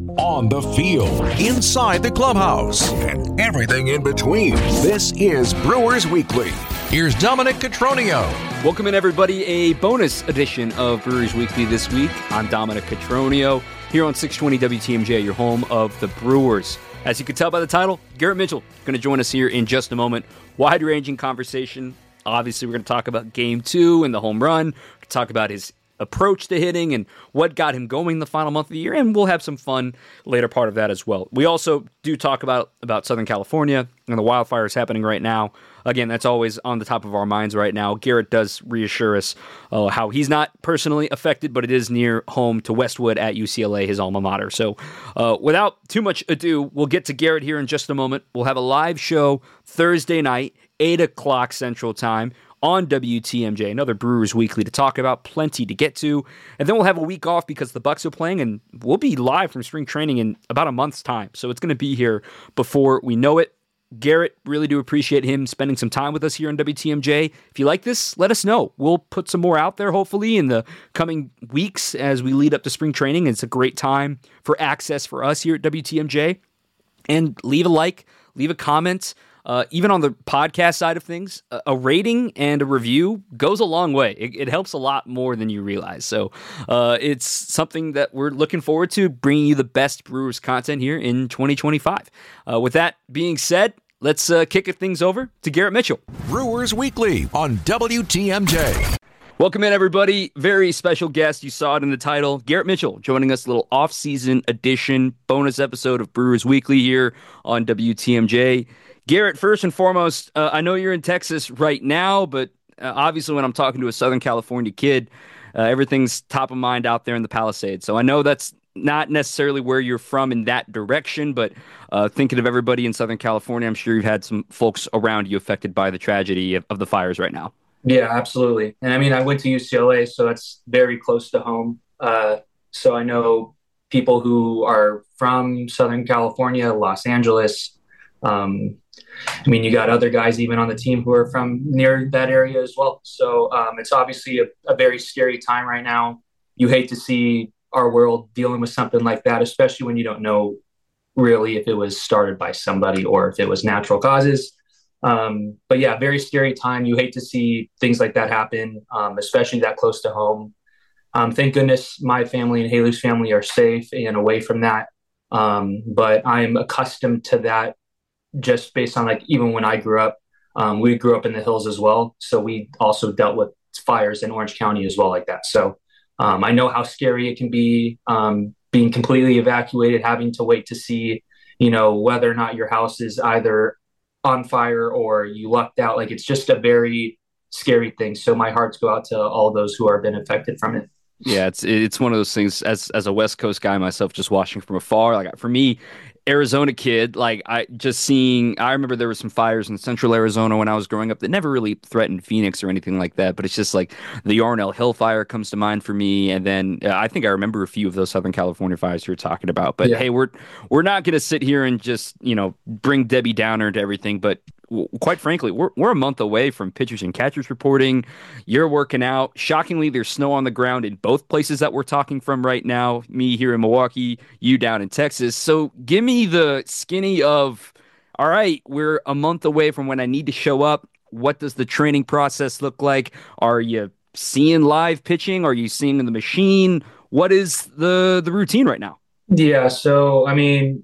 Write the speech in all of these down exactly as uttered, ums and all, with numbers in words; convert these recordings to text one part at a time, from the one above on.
on the field, inside the clubhouse, and everything in between. This is Brewers Weekly. Here's Dominic Cotroneo. Welcome in, everybody. A bonus edition of Brewers Weekly this week. I'm Dominic Cotroneo here on six twenty W T M J, your home of the Brewers. As you can tell by the title, Garrett Mitchell going to join us here in just a moment. Wide-ranging conversation. Obviously, we're going to talk about Game two and the home run. We're going to talk about his approach to hitting and what got him going the final month of the year, and we'll have some fun later part of that as well. We also do talk about, about Southern California and the wildfires happening right now. Again, that's always on the top of our minds right now. Garrett does reassure us uh, how he's not personally affected, but it is near home to Westwood at U C L A, his alma mater. So uh, without too much ado, we'll get to Garrett here in just a moment. We'll have a live show Thursday night, eight o'clock Central Time, on W T M J, another Brewers Weekly to talk about, plenty to get to. And then we'll have a week off because the Bucks are playing, and we'll be live from spring training in about a month's time. So it's going to be here before we know it. Garrett, really do appreciate him spending some time with us here on W T M J. If you like this, let us know. We'll put some more out there, hopefully, in the coming weeks as we lead up to spring training. It's a great time for access for us here at W T M J. And leave a like, leave a comment. Uh, even on the podcast side of things, a, a rating and a review goes a long way. It, it helps a lot more than you realize. So uh, it's something that we're looking forward to, bringing you the best Brewers content here in twenty twenty-five. Uh, with that being said, let's uh, kick things over to Garrett Mitchell. Brewers Weekly on W T M J. Welcome in, everybody. Very special guest. You saw it in the title. Garrett Mitchell joining us, a little off-season edition bonus episode of Brewers Weekly here on W T M J. Garrett, first and foremost, uh, I know you're in Texas right now, but uh, obviously when I'm talking to a Southern California kid, uh, everything's top of mind out there in the Palisades. So I know that's not necessarily where you're from in that direction, but uh, thinking of everybody in Southern California, I'm sure you've had some folks around you affected by the tragedy of, of the fires right now. Yeah, absolutely. And I mean, I went to U C L A, so that's very close to home. Uh, so I know people who are from Southern California, Los Angeles. Um, I mean, you got other guys even on the team who are from near that area as well. So um, it's obviously a, a very scary time right now. You hate to see our world dealing with something like that, especially when you don't know really if it was started by somebody or if it was natural causes. Um, but yeah, very scary time. You hate to see things like that happen, um, especially that close to home. Um, thank goodness my family and Haley's family are safe and away from that. Um, but I'm accustomed to that just based on, like, even when I grew up, um, we grew up in the hills as well. So we also dealt with fires in Orange County as well, like that. So um, I know how scary it can be, um, being completely evacuated, having to wait to see, you know, whether or not your house is either on fire or you lucked out. Like, it's just a very scary thing. So my hearts go out to all those who are been affected from it. Yeah, it's it's one of those things, as as a West Coast guy myself, just watching from afar. Like, for me, Arizona kid, like, I just seeing, I remember there were some fires in central Arizona when I was growing up that never really threatened Phoenix or anything like that. But it's just like the Yarnell Hill fire comes to mind for me. And then uh, I think I remember a few of those Southern California fires you were talking about. But yeah. hey, we're we're not going to sit here and just, you know, bring Debbie Downer to everything. But quite frankly, we're we're a month away from pitchers and catchers reporting. You're working out. Shockingly, there's snow on the ground in both places that we're talking from right now. Me here in Milwaukee, you down in Texas. So give me the skinny of, all right, we're a month away from when I need to show up. What does the training process look like? Are you seeing live pitching? Are you seeing the machine? What is the the routine right now? Yeah, so I mean,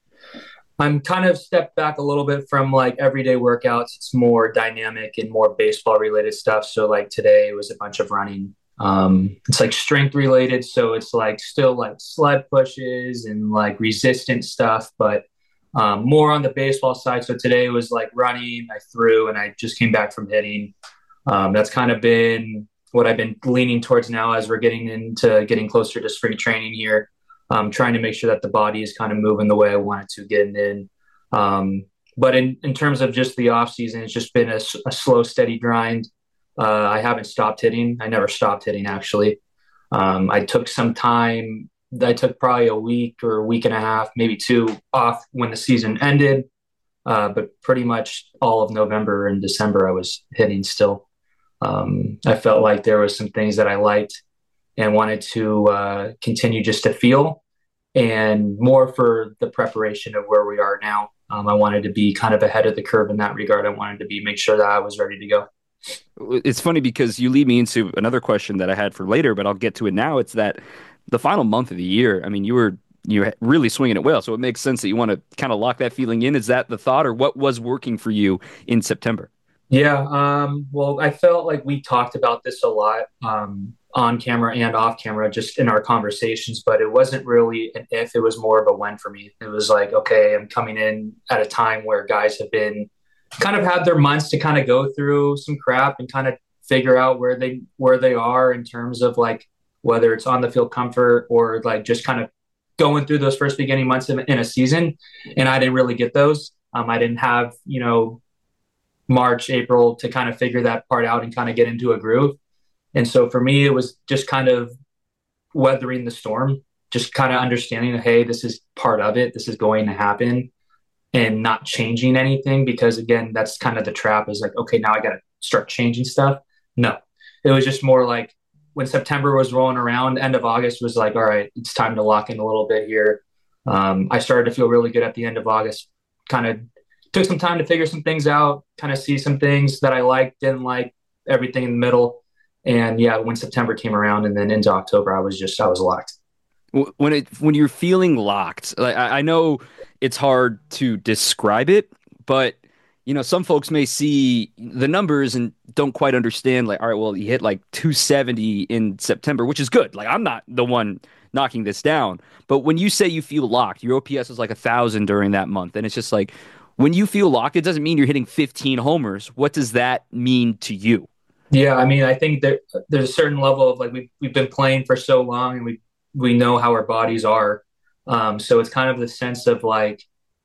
I'm kind of stepped back a little bit from like everyday workouts. It's more dynamic and more baseball related stuff. So like today was a bunch of running. Um, it's like strength related. So it's like still like sled pushes and like resistance stuff, but um, more on the baseball side. So today was like running, I threw, and I just came back from hitting. Um, that's kind of been what I've been leaning towards now as we're getting into getting closer to spring training here. Um, trying to make sure that the body is kind of moving the way I want it to, getting in. Um, but in, in terms of just the off season, it's just been a, a slow, steady grind. Uh, I haven't stopped hitting. I never stopped hitting, actually. Um, I took some time. I took probably a week or a week and a half, maybe two off when the season ended. Uh, but pretty much all of November and December, I was hitting still. Um, I felt like there was some things that I liked and wanted to uh, continue just to feel. and more for the preparation of where we are now. Um, I wanted to be kind of ahead of the curve in that regard. I wanted to be make sure that I was ready to go. It's funny because you lead me into another question that I had for later, but I'll get to it now. It's that the final month of the year, I mean, you were you're really swinging it well, so it makes sense that you want to kind of lock that feeling in. Is that the thought, or what was working for you in September? Yeah, um, well, I felt like we talked about this a lot um, on camera and off camera, just in our conversations, but it wasn't really an if, it was more of a when for me. It was like, okay, I'm coming in at a time where guys have been kind of had their months to kind of go through some crap and kind of figure out where they where they are in terms of like whether it's on the field comfort or like just kind of going through those first beginning months in, in a season. And I didn't really get those. Um, I didn't have, you know, March, April to kind of figure that part out and kind of get into a groove. And so for me, it was just kind of weathering the storm, just kind of understanding that, hey, this is part of it. This is going to happen, and not changing anything, because again, that's kind of the trap is like, okay, now I got to start changing stuff. No, it was just more like when September was rolling around, end of August was like, all right, it's time to lock in a little bit here. Um, I started to feel really good at the end of August, kind of took some time to figure some things out, kind of see some things that I liked, didn't like, everything in the middle. And yeah, when September came around and then into October, I was just, I was locked. When it when you're feeling locked, like I, I know it's hard to describe it, but you know, some folks may see the numbers and don't quite understand. Like, all right, well, you hit like two seventy in September, which is good. Like, I'm not the one knocking this down, but when you say you feel locked, your O P S is like a thousand during that month, and it's just like when you feel locked, it doesn't mean you're hitting fifteen homers. What does that mean to you? Yeah, I mean, I think that there's a certain level of like we've we've been playing for so long, and we we know how our bodies are. Um, so it's kind of the sense of like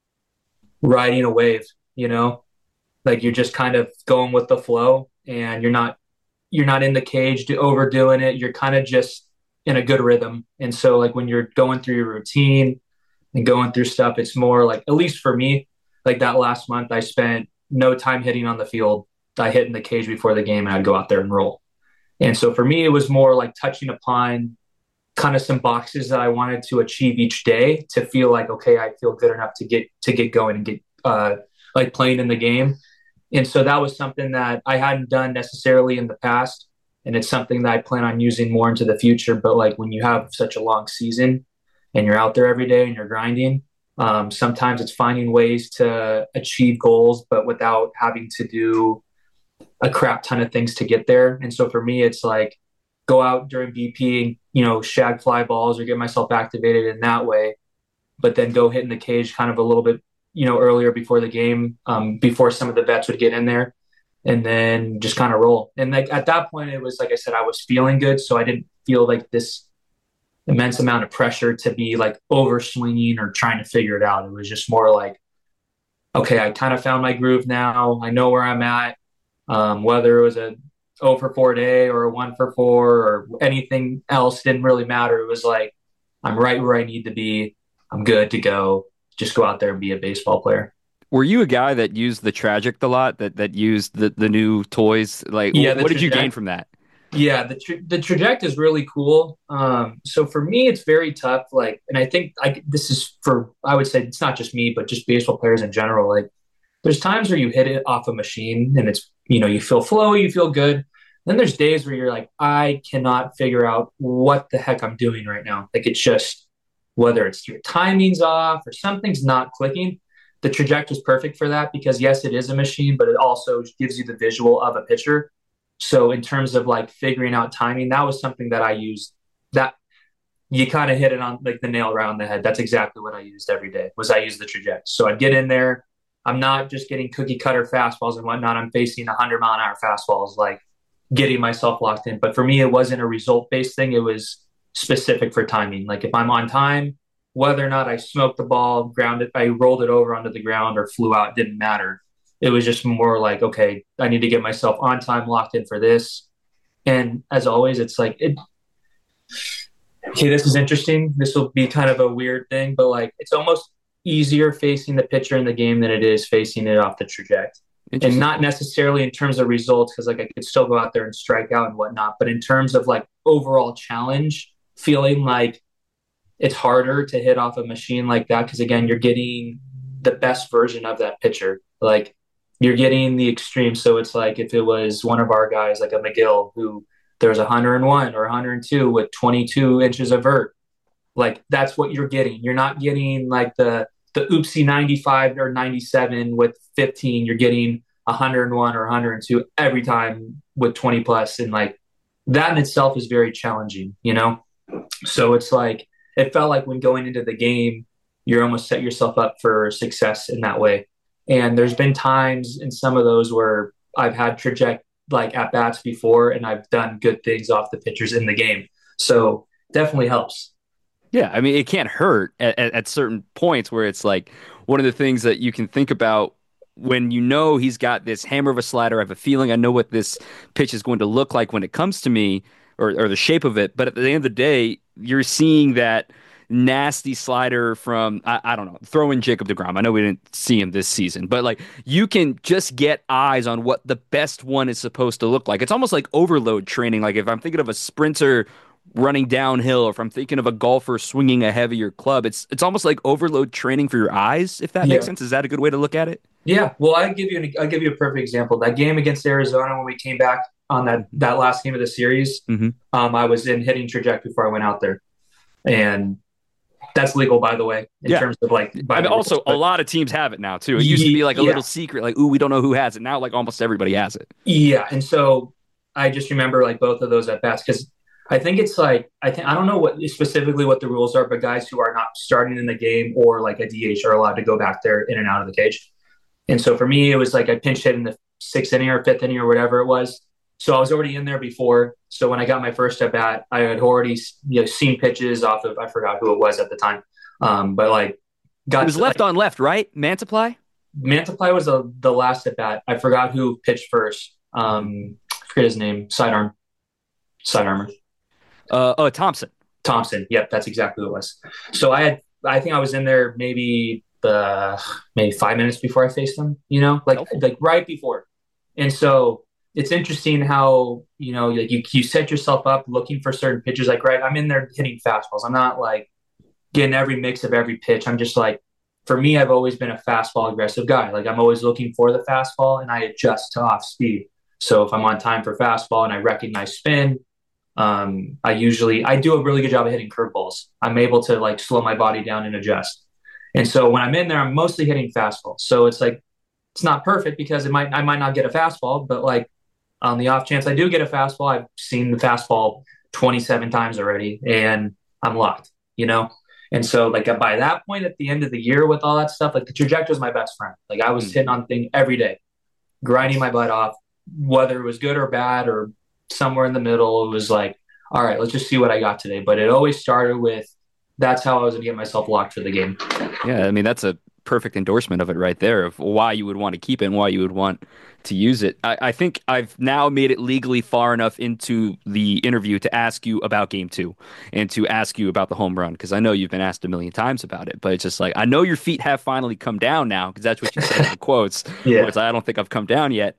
riding a wave, you know, like you're just kind of going with the flow, and you're not you're not in the cage to overdoing it. You're kind of just in a good rhythm. And so like when you're going through your routine and going through stuff, it's more like, at least for me, like that last month, I spent no time hitting on the field. I hit in the cage before the game, and I'd go out there and roll. And so for me, it was more like touching upon kind of some boxes that I wanted to achieve each day to feel like, okay, I feel good enough to get to get going and get uh, like playing in the game. And so that was something that I hadn't done necessarily in the past, and it's something that I plan on using more into the future. But like when you have such a long season and you're out there every day and you're grinding, um, sometimes it's finding ways to achieve goals, but without having to do a crap ton of things to get there. And so for me, it's like go out during B P and, you know, shag fly balls or get myself activated in that way, but then go hit in the cage kind of a little bit, you know, earlier before the game, um, before some of the vets would get in there, and then just kind of roll. And like at that point, it was like I said, I was feeling good. So I didn't feel like this immense amount of pressure to be like over swinging or trying to figure it out. It was just more like, okay, I kind of found my groove now. I know where I'm at. Um, whether it was a oh for four day or a one for four or anything else didn't really matter. It was like, I'm right where I need to be. I'm good to go. Just go out there and be a baseball player. Were you a guy that used the Tragic a lot, that that used the, the new toys? Like, yeah, what did you traject- gain from that? Yeah, the tra- the Traject is really cool. Um, so for me, it's very tough. Like, and I think I, this is for, I would say it's not just me, but just baseball players in general. Like, there's times where you hit it off a machine and it's, you know, you feel flowy, you feel good. Then there's days where you're like, I cannot figure out what the heck I'm doing right now. Like, it's just, whether it's your timing's off or something's not clicking. The Traject is perfect for that because yes, it is a machine, but it also gives you the visual of a pitcher. So in terms of like figuring out timing, that was something that I used. That you kind of hit it on like the nail around the head. That's exactly what I used every day. Was I used the Traject. So I'd get in there. I'm not just getting cookie cutter fastballs and whatnot. I'm facing one hundred mile an hour fastballs, like getting myself locked in. But for me, it wasn't a result based thing. It was specific for timing. Like if I'm on time, whether or not I smoked the ball, grounded, I rolled it over onto the ground or flew out, didn't matter. It was just more like, okay, I need to get myself on time, locked in for this. And as always, it's like, it, okay, this is interesting. This will be kind of a weird thing, but like, it's almost easier facing the pitcher in the game than it is facing it off the Traject. And not necessarily in terms of results, because like I could still go out there and strike out and whatnot, but in terms of like overall challenge, feeling like it's harder to hit off a machine like that because again, you're getting the best version of that pitcher. Like you're getting the extreme. So it's like if it was one of our guys, like a McGill, who there's one hundred one or one hundred two with twenty-two inches of vert. Like that's what you're getting. You're not getting like the the oopsie ninety-five or ninety-seven with fifteen. You're getting one hundred one or one hundred two every time with twenty plus, and like that in itself is very challenging, you know. So it's like it felt like when going into the game, you're almost set yourself up for success in that way. And there's been times in some of those where I've had traject like at bats before, and I've done good things off the pitchers in the game. So definitely helps. Yeah, I mean, it can't hurt at, at, at certain points where it's like one of the things that you can think about when you know he's got this hammer of a slider. I have a feeling I know what this pitch is going to look like when it comes to me, or, or the shape of it. But at the end of the day, you're seeing that nasty slider from, I, I don't know, throw in Jacob deGrom. I know we didn't see him this season, but like you can just get eyes on what the best one is supposed to look like. It's almost like overload training. Like if I'm thinking of a sprinter running downhill, or if I'm thinking of a golfer swinging a heavier club, it's it's almost like overload training for your eyes, if that Yeah. makes sense. Is that a good way to look at it? Yeah. Well, I give you an, I'll give you a perfect example. That game against Arizona when we came back on that that last game of the series, mm-hmm. um, I was in hitting trajectory before I went out there, and that's legal, by the way, in yeah. terms of like. I mean, also, but, a lot of teams have it now too. It used to be like a yeah. little secret, like, ooh, we don't know who has it. Now, like almost everybody has it. Yeah, and so I just remember like both of those at bats because I think it's like I think I don't know what specifically what the rules are, but guys who are not starting in the game or like a D H are allowed to go back there in and out of the cage. And so for me, it was like I pinch hit in the sixth inning or fifth inning or whatever it was. So I was already in there before. So when I got my first at bat, I had already you know seen pitches off of I forgot who it was at the time, um, but like got it was to, left like, on left, right? Mantiply. Mantiply was the the last at bat. I forgot who pitched first. Um, I forget his name. Sidearm. Sidearmer. Uh, oh, Thompson. Thompson. Yep, that's exactly who it was. So I had, I think I was in there maybe the maybe five minutes before I faced him. You know, like Helpful. like right before. And so it's interesting how you know like you you set yourself up looking for certain pitches. Like right, I'm in there hitting fastballs. I'm not like getting every mix of every pitch. I'm just like, for me, I've always been a fastball aggressive guy. Like I'm always looking for the fastball, and I adjust to off speed. So if I'm on time for fastball and I recognize spin. Um, I usually, I do a really good job of hitting curveballs. I'm able to like slow my body down and adjust. And so when I'm in there, I'm mostly hitting fastballs. So it's like, it's not perfect because it might, I might not get a fastball, but like on the off chance I do get a fastball, I've seen the fastball twenty-seven times already and I'm locked, you know? And so like by that point at the end of the year with all that stuff, like the trajectory was my best friend. Like I was mm-hmm. hitting on thing every day, grinding my butt off, whether it was good or bad or somewhere in the middle. It was like, all right, let's just see what I got today. But it always started with, that's how I was going to get myself locked for the game. Yeah, I mean, that's a perfect endorsement of it right there, of why you would want to keep it and why you would want to use it. I, I think I've now made it legally far enough into the interview to ask you about game two and to ask you about the home run, because I know you've been asked a million times about it, but it's just like, I know your feet have finally come down now, because that's what you said in the quotes. Yeah. Where it's like, I don't think I've come down yet.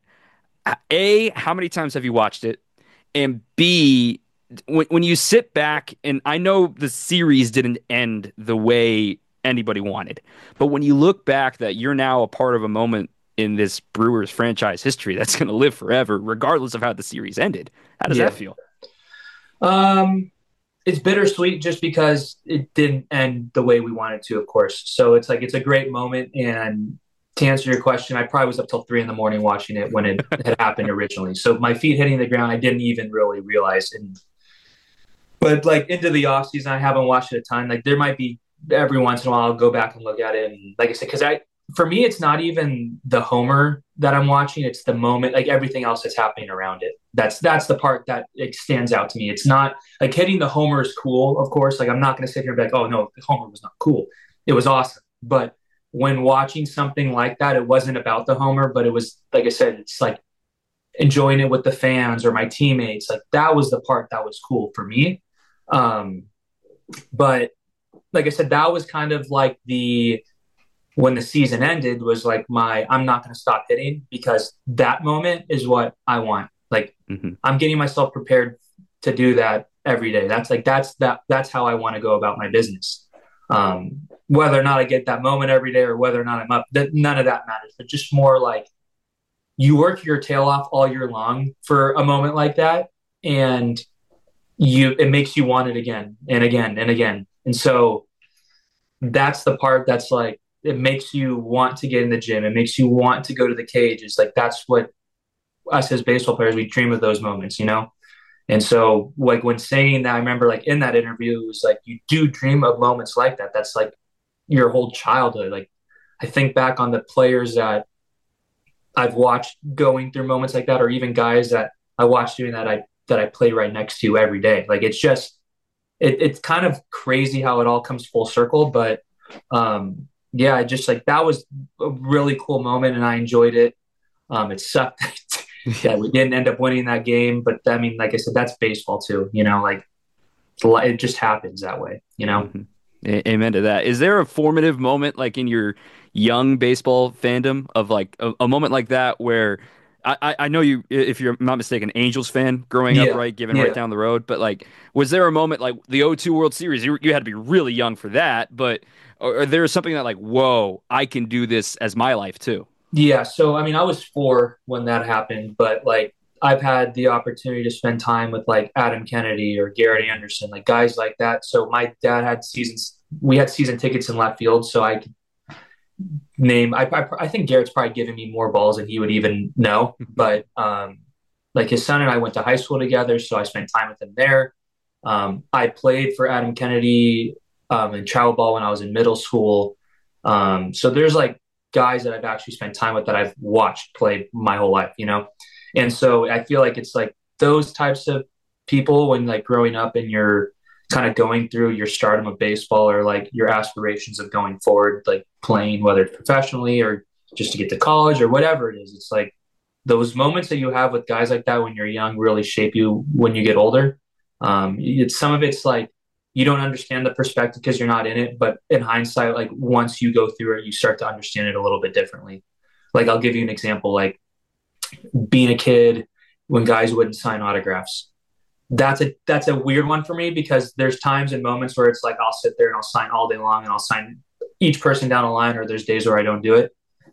A, how many times have you watched it? And B, when when you sit back, and I know the series didn't end the way anybody wanted, but when you look back that you're now a part of a moment in this Brewers franchise history that's going to live forever, regardless of how the series ended, how does yeah. that feel? Um, it's bittersweet just because it didn't end the way we wanted to, of course. So it's like, it's a great moment. And to answer your question, I probably was up till three in the morning watching it when it had happened originally. So my feet hitting the ground, I didn't even really realize. And but like into the off season, I haven't watched it a ton. Like there might be every once in a while I'll go back and look at it. And like I said, because I for me, it's not even the homer that I'm watching; it's the moment, like everything else that's happening around it. That's that's the part that it stands out to me. It's not like hitting the homer is cool, of course. Like I'm not going to sit here and be like, "Oh no, the homer was not cool." It was awesome, but when watching something like that, it wasn't about the homer, but it was, like I said, it's like enjoying it with the fans or my teammates. Like that was the part that was cool for me. Um, but like I said, that was kind of like the, when the season ended was like my, I'm not going to stop hitting, because that moment is what I want. Like mm-hmm. I'm getting myself prepared to do that every day. That's like, that's that, that's how I want to go about my business. Um, whether or not I get that moment every day or whether or not I'm up, that none of that matters, but just more like you work your tail off all year long for a moment like that. And you, it makes you want it again and again and again. And so that's the part that's like, it makes you want to get in the gym. It makes you want to go to the cage. It's like, that's what us as baseball players, we dream of those moments, you know? And so like when saying that, I remember like in that interview, it was like, you do dream of moments like that. That's like your whole childhood. Like I think back on the players that I've watched going through moments like that, or even guys that I watched doing that, I, that I play right next to every day. Like, it's just, it, it's kind of crazy how it all comes full circle. But um, yeah, I just like, that was a really cool moment and I enjoyed it. Um, it sucked that we didn't end up winning that game, but I mean, like I said, that's baseball too, you know, like it just happens that way, you know? Mm-hmm. Amen to that. Is there a formative moment like in your young baseball fandom of like a, a moment like that where I, I know you, if you're not mistaken, Angels fan growing yeah. up, right? Given yeah. right down the road. But like, was there a moment like the oh two World Series? You, you had to be really young for that. But or, or there something that like, whoa, I can do this as my life too? Yeah. So, I mean, I was four when that happened, but like I've had the opportunity to spend time with like Adam Kennedy or Garrett Anderson, like guys like that. So my dad had seasons, we had season tickets in left field. So I could name, I, I, I think Garrett's probably given me more balls than he would even know, but um, like his son and I went to high school together. So I spent time with him there. Um, I played for Adam Kennedy um, in travel ball when I was in middle school. Um, so there's like guys that I've actually spent time with that I've watched play my whole life, you know? And so I feel like it's like those types of people when like growing up and you're kind of going through your stardom of baseball or like your aspirations of going forward, like playing, whether it's professionally or just to get to college or whatever it is. It's like those moments that you have with guys like that when you're young really shape you when you get older. Um, it's some of it's like, you don't understand the perspective because you're not in it, but in hindsight, like once you go through it, you start to understand it a little bit differently. Like I'll give you an example, like being a kid when guys wouldn't sign autographs. That's a that's a weird one for me because there's times and moments where it's like I'll sit there and I'll sign all day long and I'll sign each person down the line, or there's days where I don't do it.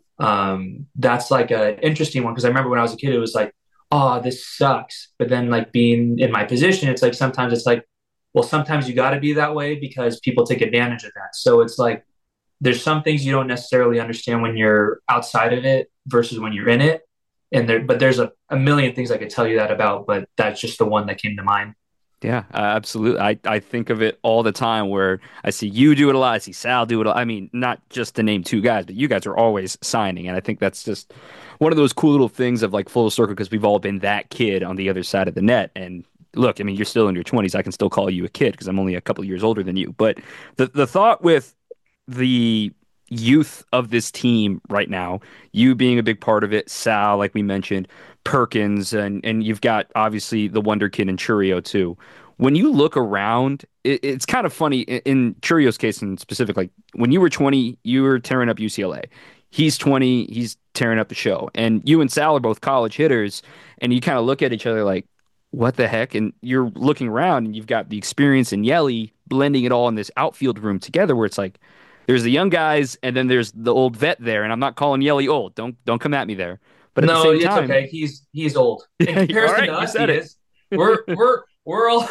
Um, that's like an interesting one because I remember when I was a kid, it was like, oh, this sucks. But then like being in my position, it's like sometimes it's like, well, sometimes you got to be that way because people take advantage of that. So it's like there's some things you don't necessarily understand when you're outside of it versus when you're in it. And there, but there's a, a million things I could tell you that about, but that's just the one that came to mind. Yeah, uh, absolutely. I, I think of it all the time where I see you do it a lot. I see Sal do it a lot. I mean, not just to name two guys, but you guys are always signing. And I think that's just one of those cool little things of like full circle because we've all been that kid on the other side of the net. And look, I mean, you're still in your twenties. I can still call you a kid because I'm only a couple of years older than you. But the the thought with the youth of this team right now, you being a big part of it, Sal, like we mentioned, Perkins, and and you've got obviously the Wonder Kid and Churio too. When you look around, it, it's kind of funny in, in Churio's case in specific. Like when you were twenty, you were tearing up U C L A. He's twenty, he's tearing up the show. And you and Sal are both college hitters, and you kind of look at each other like, what the heck? And you're looking around, and you've got the experience and Yelly blending it all in this outfield room together, where it's like, there's the young guys, and then there's the old vet there, and I'm not calling Yelly old. Don't don't come at me there. But at no, the same it's time, okay. He's he's old. In comparison right, to us, you said he it. is. We're we're we're all.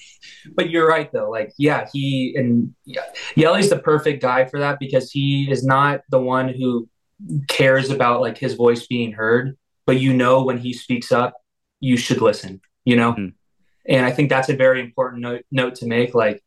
But you're right though. Like yeah, he and yeah, Yelly's the perfect guy for that because he is not the one who cares about like his voice being heard, but you know when he speaks up, you should listen. You know, mm. And I think that's a very important note note to make. Like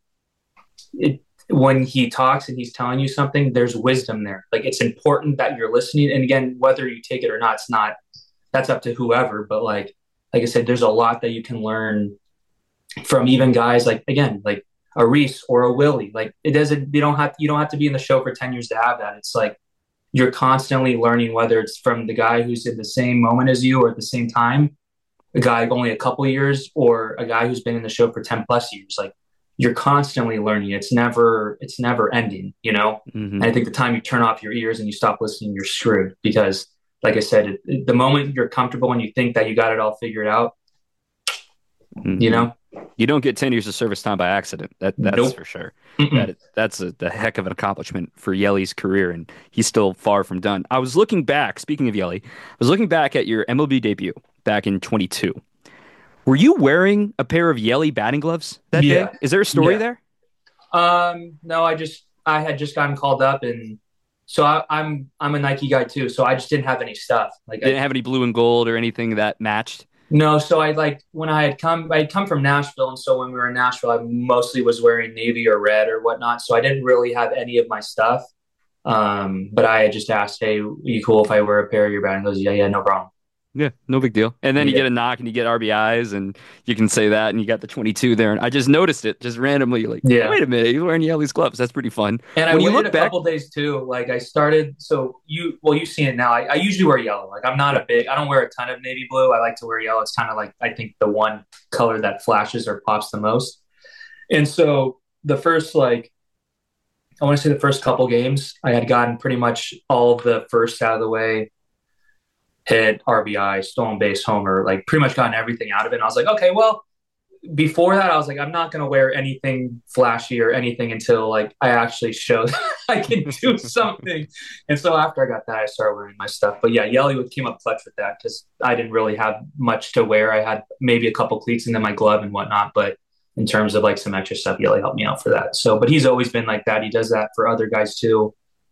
it. When he talks and he's telling you something, there's wisdom there. Like it's important that you're listening. And again, whether you take it or not, it's not, that's up to whoever. But like, like I said, there's a lot that you can learn from even guys like, again, like a Reese or a Willie. Like it doesn't, you don't have, you don't have to be in the show for ten years to have that. It's like, you're constantly learning, whether it's from the guy who's in the same moment as you or at the same time, a guy only a couple of years, or a guy who's been in the show for ten plus years. Like, you're constantly learning. It's never, it's never ending, you know? Mm-hmm. And I think the time you turn off your ears and you stop listening, you're screwed because like I said, it, it, the moment you're comfortable and you think that you got it all figured out, mm-hmm. you know, You don't get ten years of service time by accident. That that's Nope. for sure. Mm-mm. That that's a, the heck of an accomplishment for Yeli's career, and he's still far from done. I was looking back. Speaking of Yeli, I was looking back at your M L B debut back in twenty-two. Were you wearing a pair of Yeli batting gloves that day? Yeah. Is there a story Yeah. there? Um, no, I just I had just gotten called up, and so I, I'm I'm a Nike guy too. So I just didn't have any stuff. Like Didn't I, have any blue and gold or anything that matched. no, so I like when I had come I had come from Nashville, and so when we were in Nashville, I mostly was wearing navy or red or whatnot. So I didn't really have any of my stuff. Um, but I had just asked, "Hey, are you cool if I wear a pair of your batting gloves?" Yeah, yeah, no problem. Yeah, no big deal. And then you Yeah. get a knock and you get R B Is and you can say that and you got the twenty-two there. And I just noticed it just randomly like, Yeah. wait a minute, he's wearing Yeli's gloves. That's pretty fun. And I When you waited look a back, couple days too. Like I started, so you, well, you see it now. I, I usually wear yellow. Like I'm not a big, I don't wear a ton of navy blue. I like to wear yellow. It's kind of like, I think the one color that flashes or pops the most. And so the first, like, I want to say the first couple games, I had gotten pretty much all of the first out of the way, hit, R B I, stolen base, homer, like pretty much gotten everything out of it. And I was like, okay, well, before that, I was like, I'm not going to wear anything flashy or anything until like I actually show that I can do something. And so after I got that, I started wearing my stuff. But yeah, Yeli would came up clutch with that because I didn't really have much to wear. I had maybe a couple cleats and then my glove and whatnot. But in terms of like some extra stuff, Yeli helped me out for that. So, but he's always been like that. He does that for other guys too.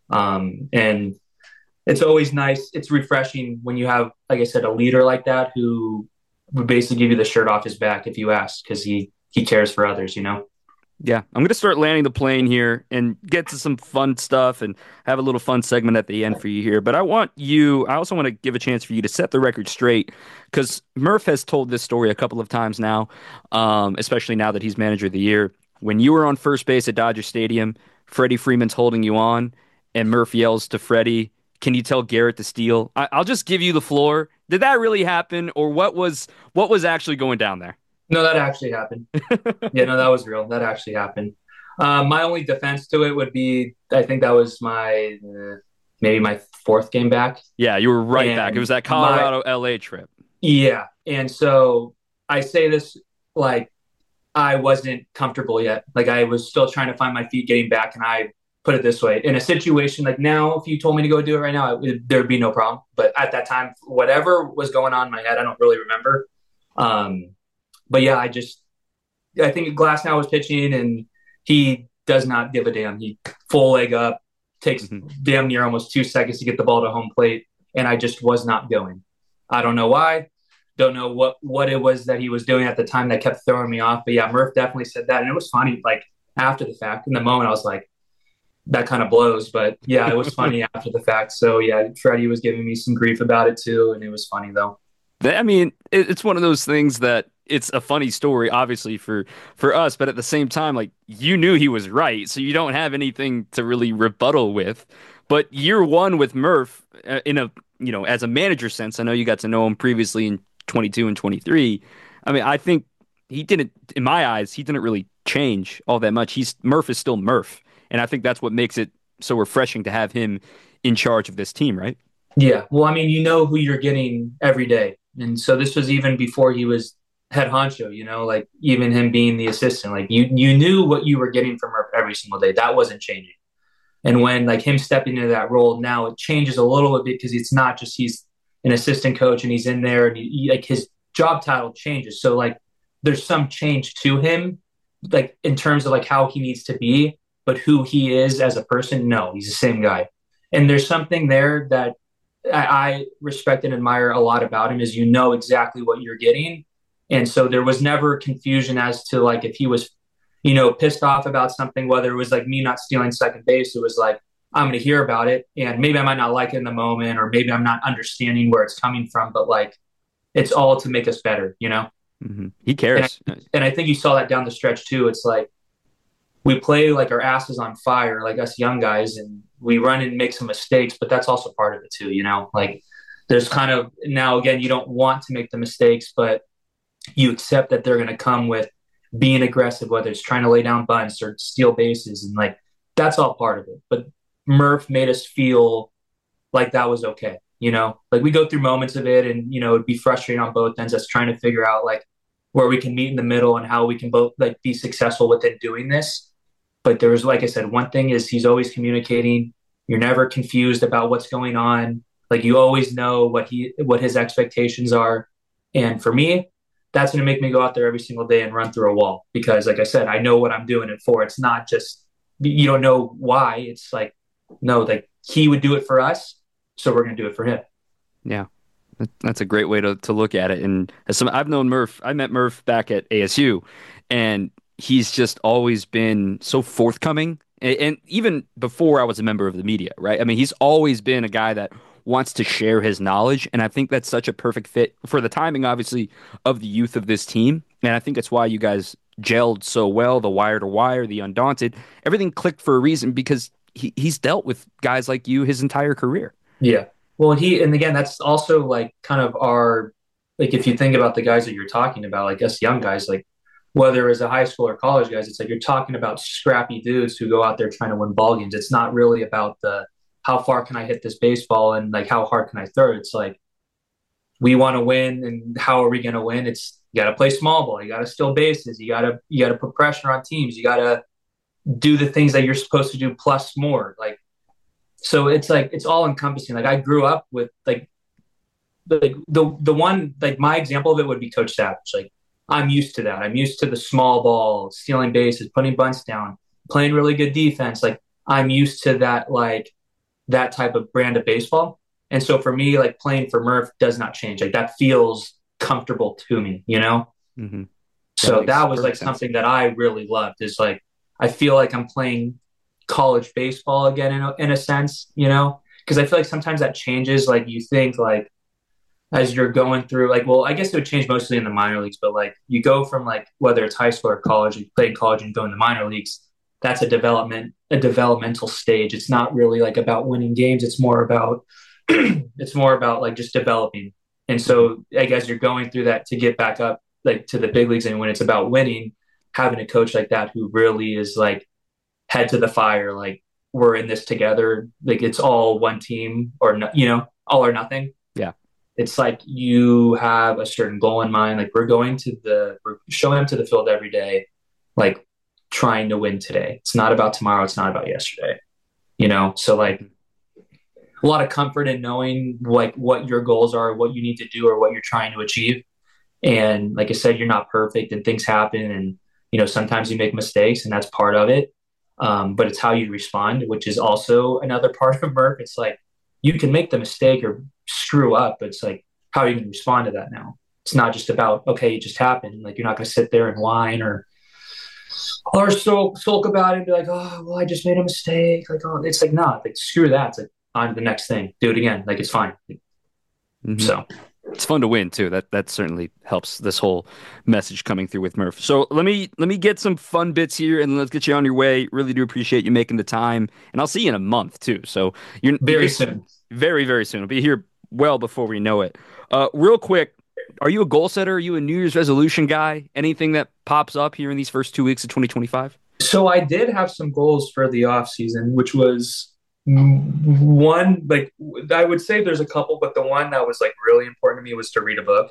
Um, and it's always nice. It's refreshing when you have, like I said, a leader like that who would basically give you the shirt off his back if you ask, because he he cares for others, you know. yeah, I'm going to start landing the plane here and get to some fun stuff and have a little fun segment at the end for you here. But I want you, I also want to give a chance for you to set the record straight because Murph has told this story a couple of times now, um, especially now that he's manager of the year. When you were on first base at Dodger Stadium, Freddie Freeman's holding you on, and Murph yells to Freddie, "Can you tell Garrett to steal?" I- I'll just give you the floor. Did that really happen, or what was what was actually going down there? No, that actually happened. Yeah, no, that was real. That actually happened. Um, my only defense to it would be, I think that was my uh, maybe my fourth game back. Yeah, you were right And back. It was that my- Colorado L A trip. Yeah, and so I say this like I wasn't comfortable yet. Like I was still trying to find my feet getting back, and I put it this way: in a situation like now, if you told me to go do it right now, it, there'd be no problem. But at that time, whatever was going on in my head, I don't really remember. Um, but yeah, I just I think Glasnow was pitching, and he does not give a damn. He full leg up, takes Mhm. damn near almost two seconds to get the ball to home plate, and I just was not going. I don't know why. Don't know what what it was that he was doing at the time that kept throwing me off. But yeah, Murph definitely said that, and it was funny. Like after the fact, in the moment, I was like, that kind of blows. But yeah, it was funny after the fact. So yeah, Freddie was giving me some grief about it too, and it was funny though. I mean, it, it's one of those things that it's a funny story, obviously for for us, but at the same time, like you knew he was right, so you don't have anything to really rebuttal with. But year one with Murph, uh, in a you know as a manager sense, I know you got to know him previously in twenty-two and twenty-three. I mean, I think he didn't, in my eyes, he didn't really change all that much. He's Murph is still Murph, and I think that's what makes it so refreshing to have him in charge of this team, right? Yeah. Well, I mean, you know who you're getting every day. And so this was even before he was head honcho, you know, like even him being the assistant, like you you knew what you were getting from Murph every single day. That wasn't changing. And when like him stepping into that role now, it changes a little bit because it's not just he's an assistant coach and he's in there and he, he, like his job title changes. So like there's some change to him, like in terms of like how he needs to be, but who he is as a person, no, he's the same guy. And there's something there that I, I respect and admire a lot about him is you know exactly what you're getting. And so there was never confusion as to like if he was, you know, pissed off about something, whether it was like me not stealing second base, it was like, I'm going to hear about it. And maybe I might not like it in the moment, or maybe I'm not understanding where it's coming from, but like, it's all to make us better, you know? Mm-hmm. He cares. And I, and I think you saw that down the stretch too. It's like, we play like our asses on fire, like us young guys, and we run and make some mistakes, but that's also part of it too, you know? Like, there's kind of, now again, you don't want to make the mistakes, but you accept that they're going to come with being aggressive, whether it's trying to lay down bunts or steal bases. And like, that's all part of it. But Murph made us feel like that was okay. You know, like we go through moments of it and, you know, it'd be frustrating on both ends. Us trying to figure out like, where we can meet in the middle and how we can both like be successful within doing this. But there's, like I said, one thing is he's always communicating. You're never confused about what's going on. Like you always know what he what his expectations are. And for me, that's going to make me go out there every single day and run through a wall because, like I said, I know what I'm doing it for. It's not just you don't know why. It's like no, like he would do it for us, so we're going to do it for him. Yeah, that's a great way to to look at it. And as some, I've known Murph. I met Murph back at A S U, and he's just always been so forthcoming. And, and even before I was a member of the media, right? I mean, he's always been a guy that wants to share his knowledge. And I think that's such a perfect fit for the timing, obviously, of the youth of this team. And I think that's why you guys gelled so well, the wire to wire, the undaunted, everything clicked for a reason because he, he's dealt with guys like you his entire career. Yeah. Well, he, and again, that's also like kind of our, like, if you think about the guys that you're talking about, like us young guys, like whether it's a high school or college guys, it's like you're talking about scrappy dudes who go out there trying to win ball games. It's not really about the, how far can I hit this baseball and like how hard can I throw it? It's like we want to win, and how are we going to win? It's you got to play small ball, you got to steal bases, you got to you got to put pressure on teams, you got to do the things that you're supposed to do plus more. Like so, it's like it's all encompassing. Like I grew up with like like the the one like my example of it would be Coach Savage. Like I'm used to that. I'm used to the small ball, stealing bases, putting bunts down, playing really good defense. Like I'm used to that. Like that type of brand of baseball. And so for me, like playing for Murph does not change. Like that feels comfortable to me, you know? Mm-hmm. That so that was like sense. something that I really loved is like, I feel like I'm playing college baseball again in a, in a sense, you know? Cause I feel like sometimes that changes. Like you think like, as you're going through like, well, I guess it would change mostly in the minor leagues, but like you go from like, whether it's high school or college, you play in college and go in the minor leagues. That's a development, a developmental stage. It's not really like about winning games. It's more about, it's more about like just developing. And so I guess you're going through that to get back up like to the big leagues. And when it's about winning, having a coach like that who really is like head to the fire, like we're in this together. Like it's all one team or, no, you know, all or nothing. Yeah. It's like you have a certain goal in mind. Like we're going to the, we're showing up to the field every day. Like, trying to win today. It's not about tomorrow. It's not about yesterday, you know? So like a lot of comfort in knowing like what your goals are, what you need to do or what you're trying to achieve. And like I said, you're not perfect and things happen. And, you know, sometimes you make mistakes and that's part of it. Um, but it's how you respond, which is also another part of Murph. It's like, you can make the mistake or screw up. But it's like, how are you going to respond to that now? It's not just about, okay, it just happened. Like you're not going to sit there and whine or, or sulk, sulk about it and be like, oh, well, I just made a mistake. Like, oh, it's like, nah, like, screw that. It's like, on to the next thing. Do it again. Like, it's fine. Mm-hmm. So it's fun to win too. That that certainly helps this whole message coming through with Murph. So let me let me get some fun bits here and let's get you on your way. Really do appreciate you making the time. And I'll see you in a month too. So you're very you're, soon. Very, very soon. I'll be here well before we know it. Uh, real quick. Are you a goal setter? Are you a New Year's resolution guy? Anything that pops up here in these first two weeks of twenty twenty-five? So I did have some goals for the off season, which was one, like I would say there's a couple, but the one that was like really important to me was to read a book.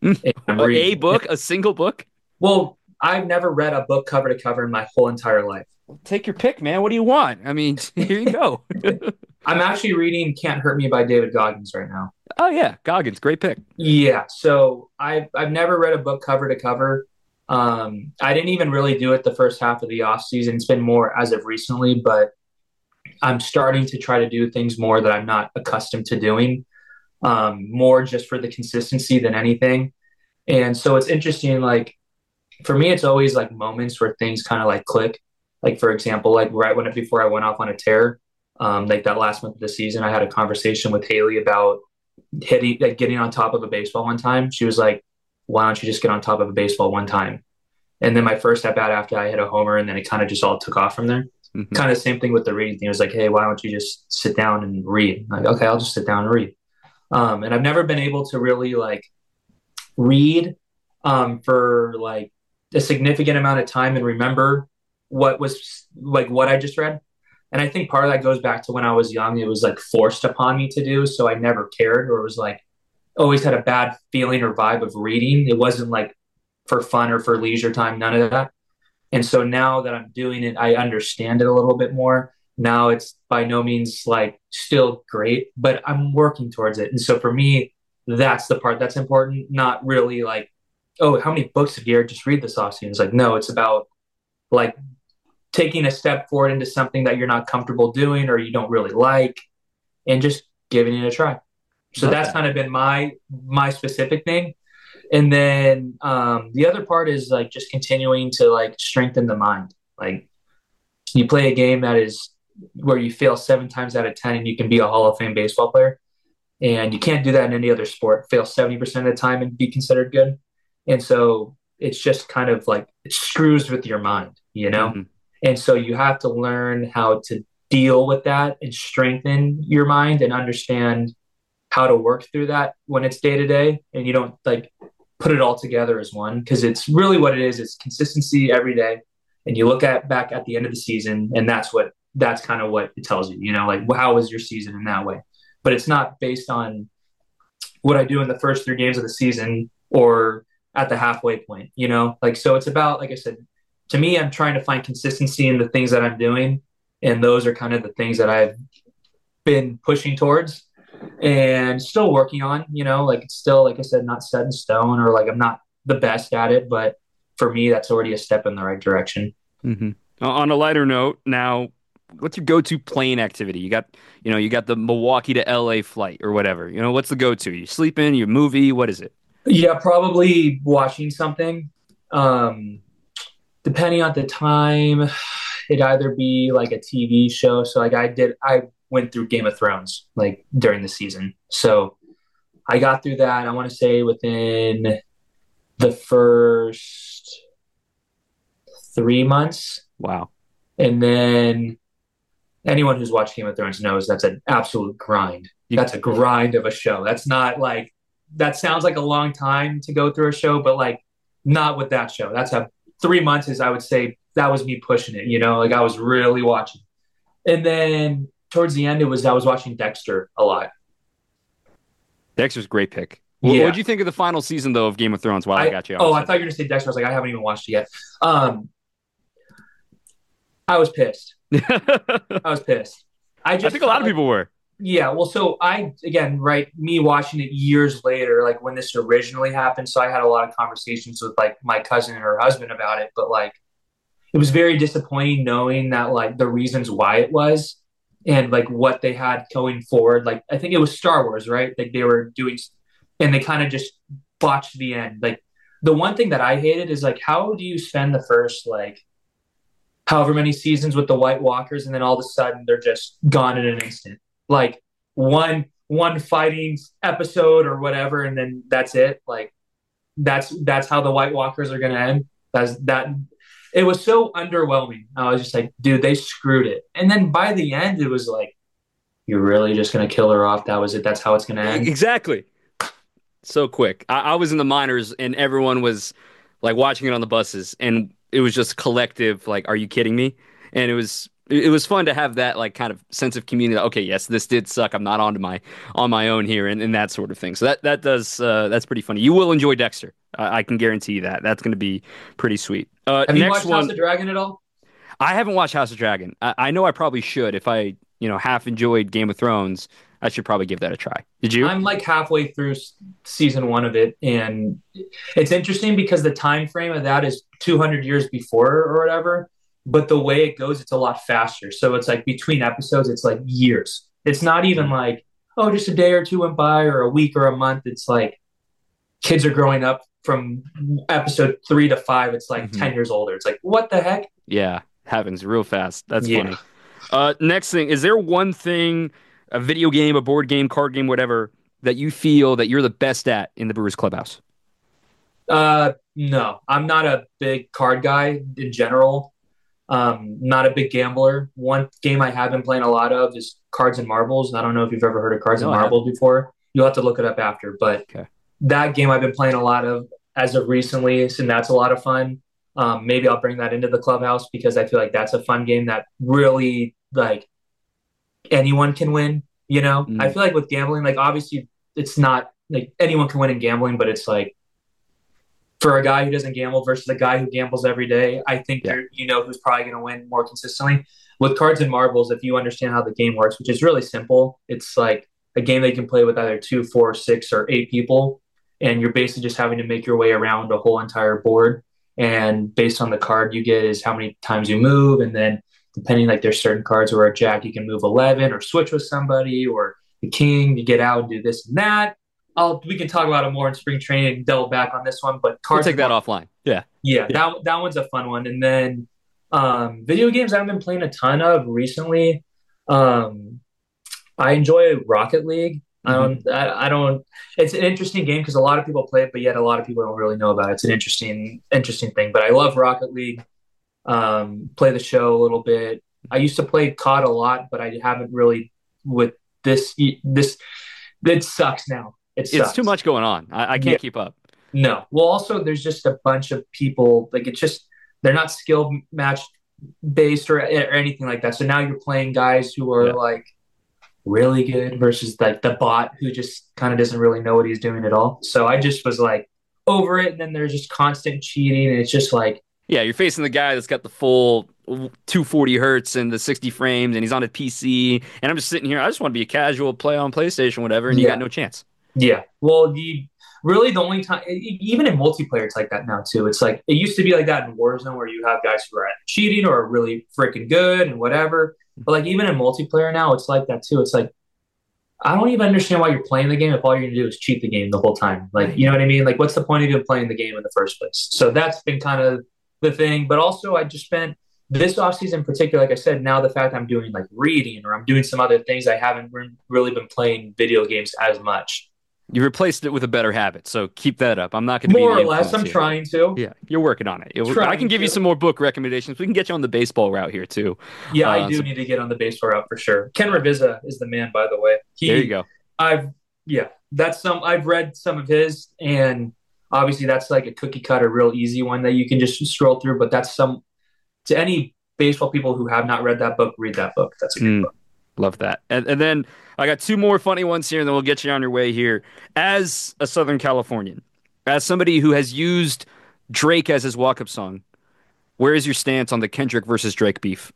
A book? A single book? Well, I've never read a book cover to cover in my whole entire life. Take your pick, man. What do you want? I mean, here you go. I'm actually reading Can't Hurt Me by David Goggins right now. Oh, yeah. Goggins. Great pick. Yeah. So I've, I've never read a book cover to cover. Um, I didn't even really do it the first half of the off season. It's been more as of recently, but I'm starting to try to do things more that I'm not accustomed to doing, um, more just for the consistency than anything. And so it's interesting. Like for me, it's always like moments where things kind of like click. Like, for example, like right when before I went off on a tear, um, like that last month of the season, I had a conversation with Haley about hitting, like getting on top of a baseball one time. She was like, why don't you just get on top of a baseball one time? And then my first at bat after I hit a homer, and then it kind of just all took off from there. Mm-hmm. Kind of same thing with the reading thing. It was like, hey, why don't you just sit down and read? I'm like, okay, I'll just sit down and read. Um, and I've never been able to really like read um, for like a significant amount of time and remember what was like what I just read. And I think part of that goes back to when I was young. It was like forced upon me to do. So I never cared, or it was like always had a bad feeling or vibe of reading. It wasn't like for fun or for leisure time, none of that. And so now that I'm doing it, I understand it a little bit more. Now it's by no means like still great, but I'm working towards it. And so for me, that's the part that's important, not really like, oh, how many books did Garrett just read this offseason? It's like, no, it's about like taking a step forward into something that you're not comfortable doing or you don't really like and just giving it a try. So Love that's that. kind of been my my specific thing. And then um, the other part is like just continuing to like strengthen the mind. Like you play a game that is where you fail seven times out of ten and you can be a Hall of Fame baseball player. And you can't do that in any other sport. Fail seventy percent of the time and be considered good. And so it's just kind of like it screws with your mind, you know? Mm-hmm. And so you have to learn how to deal with that and strengthen your mind and understand how to work through that when it's day to day and you don't like put it all together as one, because it's really what it is. It's consistency every day. And you look at back at the end of the season and that's what, that's kind of what it tells you, you know, like how was your season in that way? But it's not based on what I do in the first three games of the season or at the halfway point, you know, like, so it's about, like I said, to me, I'm trying to find consistency in the things that I'm doing. And those are kind of the things that I've been pushing towards and still working on, you know, like it's still, like I said, not set in stone or like I'm not the best at it, but for me, that's already a step in the right direction. Mm-hmm. On a lighter note, now, what's your go-to plane activity? You got, you know, you got the Milwaukee to L A flight or whatever. You know, what's the go-to? You sleeping? You movie? What is it? Yeah, probably watching something. Um, depending on the time, it'd either be like a T V show. So like I did, I went through Game of Thrones like during the season. So I got through that, I want to say within the first three months. Wow. And then anyone who's watched Game of Thrones knows that's an absolute grind. That's a grind of a show. That's not like, that sounds like a long time to go through a show, but like not with that show. That's a three months is, I would say that was me pushing it, you know, like I was really watching. And then towards the end, it was, I was watching Dexter a lot. Dexter's a great pick. What Yeah. did you think of the final season though of Game of Thrones while I, I got you on? Oh, I thought you were going to say Dexter. I was like, I haven't even watched it yet. Um, I was pissed. I was pissed. I just I think a lot of like, people were. Yeah, well, so I, again, right, me watching it years later, like when this originally happened, so I had a lot of conversations with like my cousin and her husband about it, but like it was very disappointing knowing that like the reasons why it was and like what they had going forward. Like I think it was Star Wars, right? Like they were doing, and they kind of just botched the end. Like the one thing that I hated is like, how do you spend the first like however many seasons with the White Walkers and then all of a sudden they're just gone in an instant? Like one one fighting episode or whatever, and then that's it. Like that's that's how the White Walkers are going to end. That's that. It was so underwhelming. I was just like, dude, they screwed it. And then by the end, it was like, you're really just going to kill her off. That was it. That's how it's going to end. Exactly. So quick. I, I was in the minors, and everyone was like watching it on the buses, and it was just collective. Like, are you kidding me? And it was. It was fun to have that like kind of sense of community. Okay, yes, this did suck. I'm not on to my on my own here, and, and that sort of thing. So that that does uh, that's pretty funny. You will enjoy Dexter. Uh, I can guarantee you that. That's going to be pretty sweet. Uh, have you next watched one, House of Dragon at all? I haven't watched House of Dragon. I, I know I probably should. If I you know half enjoyed Game of Thrones, I should probably give that a try. Did you? I'm like halfway through season one of it, and it's interesting because the time frame of that is two hundred years before or whatever. But the way it goes, it's a lot faster. So it's like between episodes, it's like years. It's not even like, oh, just a day or two went by or a week or a month. It's like kids are growing up from episode three to five. It's like mm-hmm. ten years older. It's like, what the heck? Yeah, happens real fast. That's yeah. funny. Uh, next thing, is there one thing, a video game, a board game, card game, whatever, that you feel that you're the best at in the Brewers Clubhouse? Uh, no, I'm not a big card guy in general. Um, not a big gambler. One game I have been playing a lot of is Cards and Marbles. I don't know if you've ever heard of Cards no, and Marbles before. You'll have to look it up after. But okay. That game I've been playing a lot of as of recently, and that's a lot of fun. Um, maybe I'll bring that into the clubhouse because I feel like that's a fun game that really, like, anyone can win, you know? Mm. I feel like with gambling, like, obviously it's not, like, anyone can win in gambling, but it's like, for a guy who doesn't gamble versus a guy who gambles every day, I think Yeah. you're, you know who's probably going to win more consistently. With cards and marbles, if you understand how the game works, which is really simple, it's like a game they can play with either two, four, six, or eight people, and you're basically just having to make your way around a whole entire board. And based on the card you get is how many times you move, and then depending, like there's certain cards where a jack you can move eleven or switch with somebody, or the king you get out and do this and that. I'll, we can talk about it more in spring training and double back on this one, but We'll cards take that offline. Yeah. yeah, yeah, that that one's a fun one. And then um, video games I've been playing a ton of recently. Um, I enjoy Rocket League. I don't. Mm-hmm. I, I don't. It's an interesting game because a lot of people play it, but yet a lot of people don't really know about it. It's an interesting, interesting thing. But I love Rocket League. Um, play the show a little bit. I used to play C O D a lot, but I haven't really with this. This it sucks now. It sucks. It's too much going on. I, I can't yeah. keep up. No. Well, also there's just a bunch of people. Like it's just they're not skill match based or, or anything like that. So now you're playing guys who are yeah. like really good versus like the bot who just kind of doesn't really know what he's doing at all. So I just was like over it, and then there's just constant cheating, and it's just like. Yeah, you're facing the guy that's got the full two forty hertz and the sixty frames, and he's on a P C, and I'm just sitting here. I just want to be a casual play on PlayStation, whatever, and you yeah. got no chance. Yeah. Well, the really the only time, even in multiplayer, it's like that now too. It's like it used to be like that in Warzone where you have guys who are cheating or are really freaking good and whatever. But like even in multiplayer now, it's like that too. It's like I don't even understand why you're playing the game if all you're gonna do is cheat the game the whole time. Like you know what I mean? Like what's the point of even playing the game in the first place? So that's been kind of the thing. But also I just spent this offseason in particular, like I said, now the fact I'm doing like reading or I'm doing some other things, I haven't re- really been playing video games as much. You replaced it with a better habit, so keep that up. I'm not going to be more or less. I'm here. trying to. Yeah, you're working on it. I can give to. you some more book recommendations. We can get you on the baseball route here too. Yeah, uh, I do so. need to get on the baseball route for sure. Ken Ravizza is the man, by the way. He, there you go. I've yeah, that's some. I've read some of his, and obviously that's like a cookie cutter, real easy one that you can just scroll through. But that's some to any baseball people who have not read that book, read that book. That's a good mm. book. Love that. And, and then I got two more funny ones here, and then we'll get you on your way here. As a Southern Californian, as somebody who has used Drake as his walk-up song, where is your stance on the Kendrick versus Drake beef?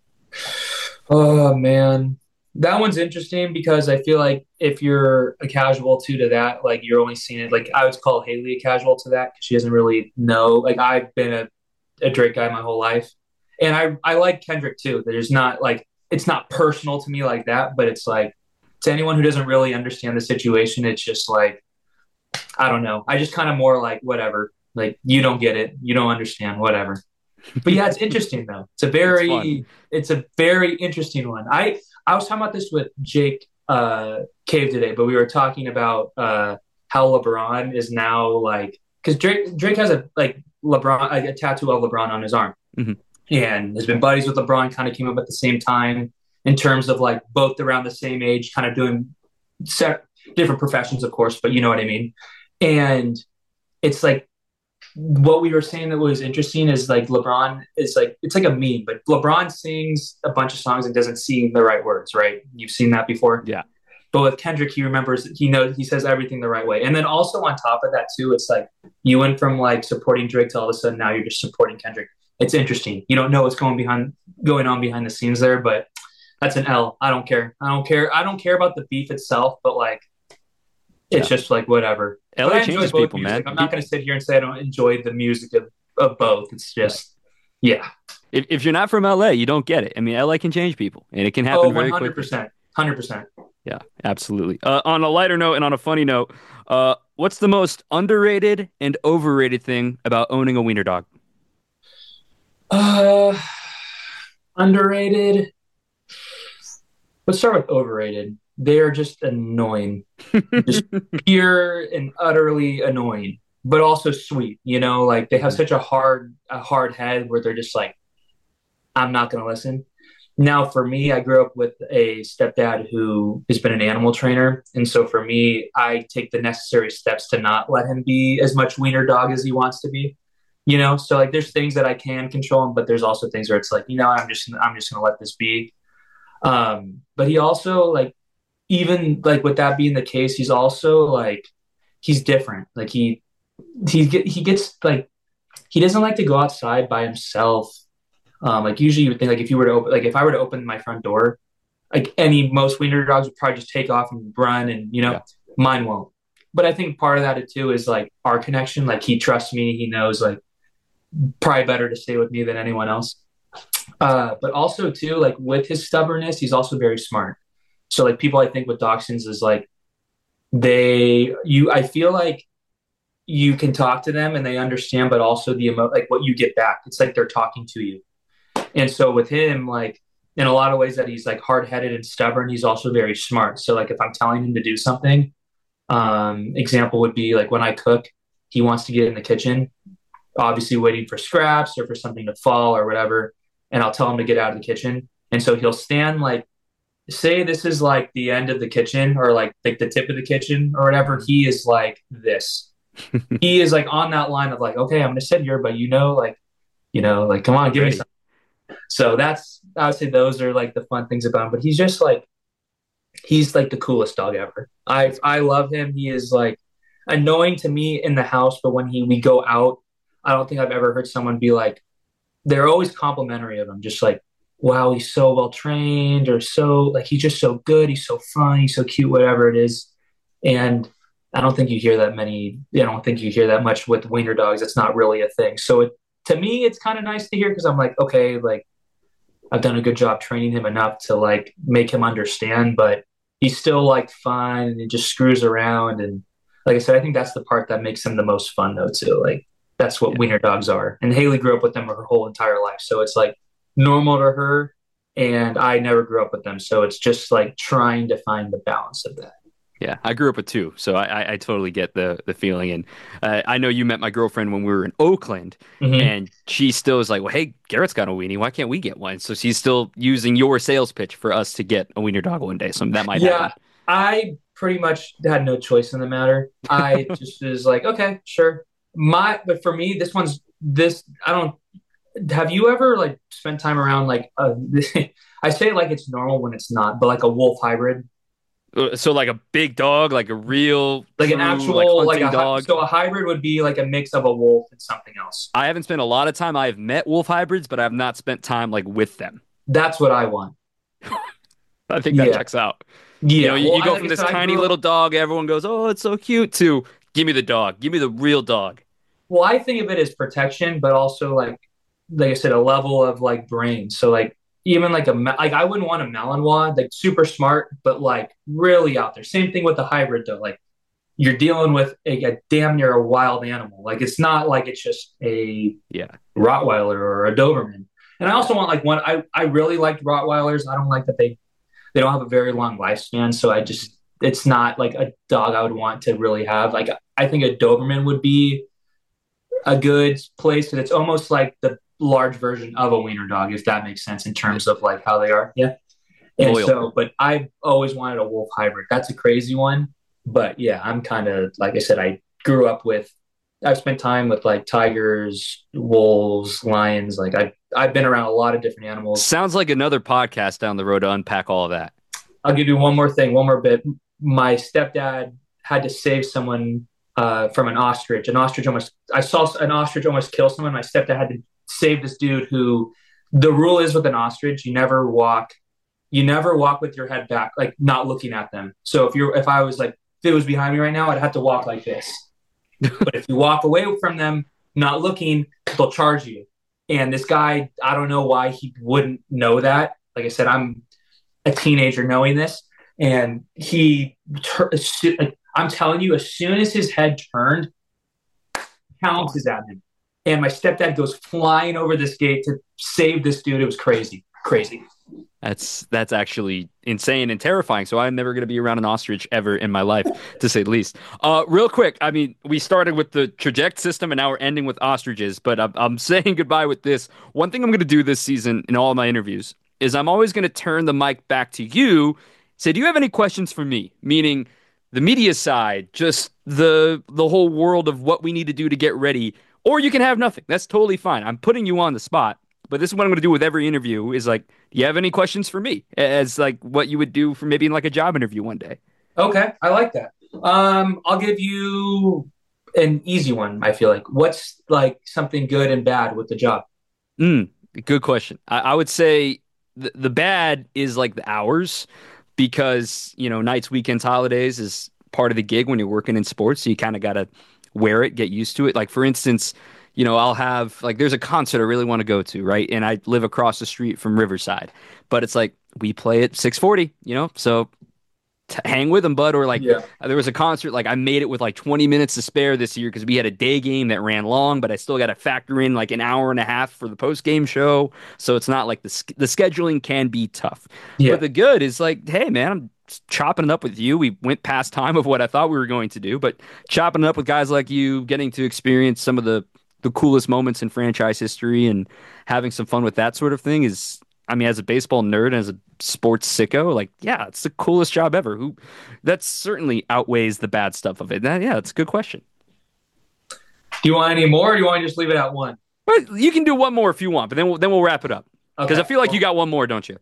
Oh, man. That one's interesting because I feel like if you're a casual too to that, like you're only seeing it, like I would call Haley a casual to that because she doesn't really know. Like I've been a, a Drake guy my whole life. And I, I like Kendrick too. There's not like, it's not personal to me like that, but it's like to anyone who doesn't really understand the situation, it's just like, I don't know. I just kind of more like, whatever, like you don't get it. You don't understand, whatever. But yeah, it's interesting though. It's a very, it's, it's a very interesting one. I, I was talking about this with Jake uh, Cave today, but we were talking about uh, how LeBron is now like, cause Drake, Drake has a like LeBron, like a tattoo of LeBron on his arm. Mm-hmm. And has been buddies with LeBron, kind of came up at the same time in terms of like both around the same age, kind of doing set, different professions, of course, but you know what I mean? And it's like what we were saying that was interesting is like LeBron is like, it's like a meme, but LeBron sings a bunch of songs and doesn't sing the right words, right? You've seen that before? Yeah. But with Kendrick, he remembers, he knows, he says everything the right way. And then also on top of that too, it's like you went from like supporting Drake to all of a sudden now you're just supporting Kendrick. It's interesting. You don't know what's going behind going on behind the scenes there, but that's an L. I don't care. I don't care. I don't care about the beef itself, but like, it's yeah. just like whatever. L A changes people, music. man. I'm not going to sit here and say I don't enjoy the music of, of both. It's just, yeah. If if you're not from L A, you don't get it. I mean, L A can change people, and it can happen oh, very quickly. one hundred percent. one hundred percent. Yeah, absolutely. Uh, on a lighter note and on a funny note, uh, what's the most underrated and overrated thing about owning a wiener dog? Uh, underrated. Let's start with overrated. They are just annoying, just pure and utterly annoying, but also sweet. You know, like they have such a hard, a hard head where they're just like, I'm not going to listen. Now, for me, I grew up with a stepdad who has been an animal trainer. And so for me, I take the necessary steps to not let him be as much wiener dog as he wants to be. You know, so like there's things that I can control, but there's also things where it's like, you know, I'm just, I'm just going to let this be. Um, but he also like, even like with that being the case, he's also like, he's different. Like he, he get, he gets like he doesn't like to go outside by himself. Um, like usually you would think like if you were to open, like if I were to open my front door, like any most wiener dogs would probably just take off and run, and you know, Yeah. mine won't. But I think part of that too is like our connection. Like he trusts me. He knows like probably better to stay with me than anyone else. Uh, but also too, like with his stubbornness, he's also very smart. So like people I think with dachshunds is like they you I feel like you can talk to them and they understand, but also the emo like what you get back. It's like they're talking to you. And so with him, like in a lot of ways that he's like hard headed and stubborn, he's also very smart. So like if I'm telling him to do something, um, example would be like when I cook, he wants to get in the kitchen, obviously waiting for scraps or for something to fall or whatever. And I'll tell him to get out of the kitchen. And so he'll stand like, say this is like the end of the kitchen or like like the tip of the kitchen or whatever. He is like this. He is like on that line of like, okay, I'm gonna sit here, but you know, like, you know, like come on, give me some. So that's I would say those are like the fun things about him. But he's just like he's like the coolest dog ever. I I love him. He is like annoying to me in the house, but when he we go out, I don't think I've ever heard someone be like they're always complimentary of him, just like, wow, he's so well trained, or so like he's just so good, he's so fun, he's so cute, whatever it is. And I don't think you hear that many, I don't think you hear that much with wiener dogs. It's not really a thing. So it, to me, it's kind of nice to hear because I'm like, okay, like I've done a good job training him enough to like make him understand, but he's still like fun and he just screws around. And like I said, I think that's the part that makes him the most fun though, too. Like that's what yeah. wiener dogs are. And Haley grew up with them her whole entire life. So it's like normal to her. And I never grew up with them. So it's just like trying to find the balance of that. Yeah, I grew up with two, so I, I, I totally get the the feeling. And uh, I know you met my girlfriend when we were in Oakland, mm-hmm. and she still is like, well, hey, Garrett's got a weenie. Why can't we get one? So she's still using your sales pitch for us to get a wiener dog one day. So that might yeah, happen. I pretty much had no choice in the matter. I just was like, okay, sure. My, but for me, this one's this. I don't. Have you ever like spent time around like a, I say it like it's normal when it's not, but like a wolf hybrid? So like a big dog, like a real, like true, an actual, like, like a dog. So a hybrid would be like a mix of a wolf and something else. I haven't spent a lot of time. I have met wolf hybrids, but I have not spent time like with them. That's what I want. I think that yeah. checks out. Yeah, you, know, you, well, you go I, from like this tiny little dog, everyone goes, "Oh, it's so cute." To give me the dog, give me the real dog. Well, I think of it as protection, but also like, like I said, a level of like brain. So like. Even like a like I wouldn't want a Malinois, like super smart, but like really out there. Same thing with the hybrid though. Like you're dealing with a, a damn near a wild animal. Like it's not like it's just a yeah Rottweiler or a Doberman. And I also want like one. I I really liked Rottweilers. I don't like that they they don't have a very long lifespan. So I just it's not like a dog I would want to really have. Like I think a Doberman would be a good place, and it's almost like the large version of a wiener dog, if that makes sense in terms of like how they are. Yeah. And Loyal. so, but I always wanted a wolf hybrid. That's a crazy one. But yeah, I'm kind of, like I said, I grew up with, I've spent time with like tigers, wolves, lions. Like I've, I've been around a lot of different animals. Sounds like another podcast down the road to unpack all of that. I'll give you one more thing, one more bit. My stepdad had to save someone uh, from an ostrich. An ostrich almost, I saw an ostrich almost kill someone. My stepdad had to save this dude who, the rule is with an ostrich, you never walk, you never walk with your head back, like not looking at them. So if you're, if I was like, if it was behind me right now, I'd have to walk like this. But if you walk away from them, not looking, they'll charge you. And this guy, I don't know why he wouldn't know that. Like I said, I'm a teenager knowing this. And he, I'm telling you, as soon as his head turned, pounces at him. And my stepdad goes flying over this gate to save this dude. It was crazy, crazy. That's that's actually insane and terrifying. So I'm never going to be around an ostrich ever in my life, to say the least. Uh, real quick, I mean, we started with the traject system, and now we're ending with ostriches. But I'm, I'm saying goodbye with this. One thing I'm going to do this season in all of my interviews is I'm always going to turn the mic back to you. Say, do you have any questions for me? Meaning the media side, just the the whole world of what we need to do to get ready. Or you can have nothing. That's totally fine. I'm putting you on the spot. But this is what I'm going to do with every interview is like, do you have any questions for me? As like what you would do for maybe in like a job interview one day. Okay. I like that. Um, I'll give you an easy one. I feel like what's like something good and bad with the job. Mm, good question. I, I would say the, the bad is like the hours because, you know, nights, weekends, holidays is part of the gig when you're working in sports. So you kind of got to wear it, get used to it. Like, for instance, you know, I'll have like there's a concert I really want to go to, right? And I live across the street from Riverside, but it's like we play at six forty, you know, so t- hang with them, bud. Or like Yeah. there was a concert, like I made it with like twenty minutes to spare this year because we had a day game that ran long, but I still got to factor in like an hour and a half for the post game show. So it's not like the the scheduling can be tough. Yeah. But the good is like, hey man, I'm chopping it up with you. We went past time of what I thought we were going to do, but chopping it up with guys like you, getting to experience some of the the coolest moments in franchise history and having some fun with that sort of thing is, I mean, as a baseball nerd and as a sports sicko, like, yeah, it's the coolest job ever. Who that certainly outweighs the bad stuff of it. That, yeah, it's a good question. Do you want any more, or do you want to just leave it at one? Well, you can do one more if you want, but then we'll, then we'll wrap it up. Because Okay. I feel like you got one more, don't you?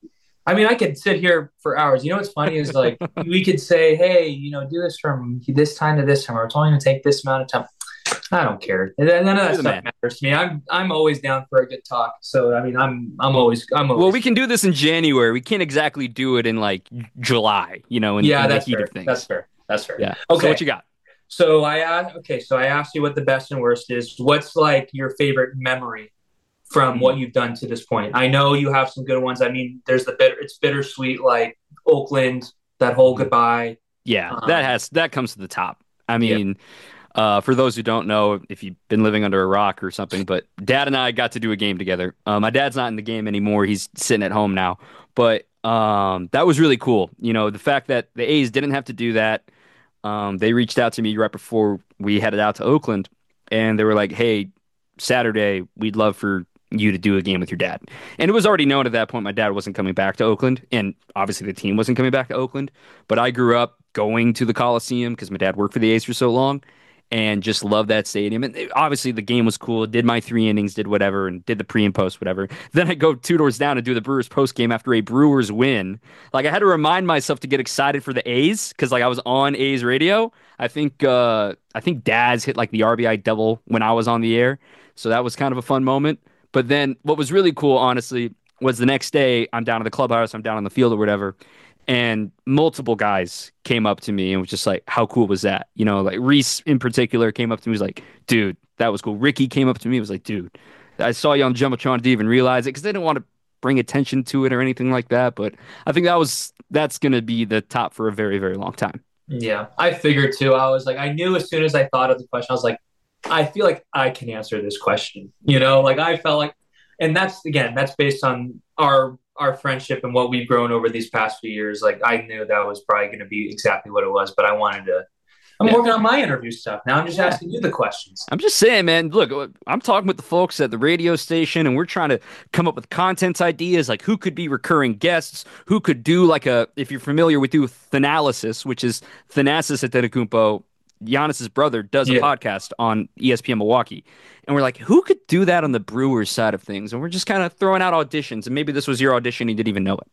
I mean, I could sit here for hours. You know what's funny is like we could say, hey, you know, do this from this time to this time, or it's only going to take this amount of time. I don't care. None of that You're the stuff man. matters to me. I'm I'm always down for a good talk. So I mean, I'm I'm always I'm always. Well, we can do this in January. We can't exactly do it in like July, you know, in, yeah, in the that's heat fair. of things. That's fair. That's fair. Yeah. Okay. So what you got? So I asked. Okay. So I asked you what the best and worst is. What's like your favorite memory from what you've done to this point? I know you have some good ones. I mean, there's the bitter. It's bittersweet, like Oakland, that whole goodbye. Yeah, Um, that has that comes to the top. I mean, uh, for those who don't know, if you've been living under a rock or something, but Dad and I got to do a game together. Uh, my dad's not in the game anymore; he's sitting at home now. But um, that was really cool. You know, the fact that the A's didn't have to do that. Um, they reached out to me right before we headed out to Oakland, and they were like, "Hey, Saturday, we'd love for you to do a game with your dad." And it was already known at that point my dad wasn't coming back to Oakland, and obviously the team wasn't coming back to Oakland. But I grew up going to the Coliseum because my dad worked for the A's for so long and just loved that stadium. And it- obviously the game was cool. Did my three innings, did whatever, and did the pre and post, whatever. Then I go two doors down and do the Brewers post game after a Brewers win. Like I had to remind myself to get excited for the A's because like I was on A's radio. I think uh, I think Dad's hit like the R B I double when I was on the air. So that was kind of a fun moment. But then what was really cool, honestly, was the next day I'm down at the clubhouse, I'm down on the field or whatever, and multiple guys came up to me and was just like, how cool was that? You know, like Reese in particular came up to me, was like, dude, that was cool. Ricky came up to me, was like, dude, I saw you on Jumbotron, didn't even realize it because they didn't want to bring attention to it or anything like that. But I think that was that's going to be the top for a very, very long time. Yeah, I figured too. I was like, I knew as soon as I thought of the question, I was like, I feel like I can answer this question. You know, like I felt like, and that's again, that's based on our our friendship and what we've grown over these past few years. Like I knew that was probably going to be exactly what it was, but I wanted to. I'm Yeah. working on my interview stuff now. I'm just Yeah. asking you the questions. I'm just saying, man, look, I'm talking with the folks at the radio station and we're trying to come up with content ideas, like who could be recurring guests, who could do like a, if you're familiar with do Thanalysis, which is Thanasis Antetokounmpo, Giannis's brother, does a Yeah. podcast on E S P N Milwaukee. And we're like, who could do that on the Brewers side of things? And we're just kind of throwing out auditions. And maybe this was your audition, you didn't even know it.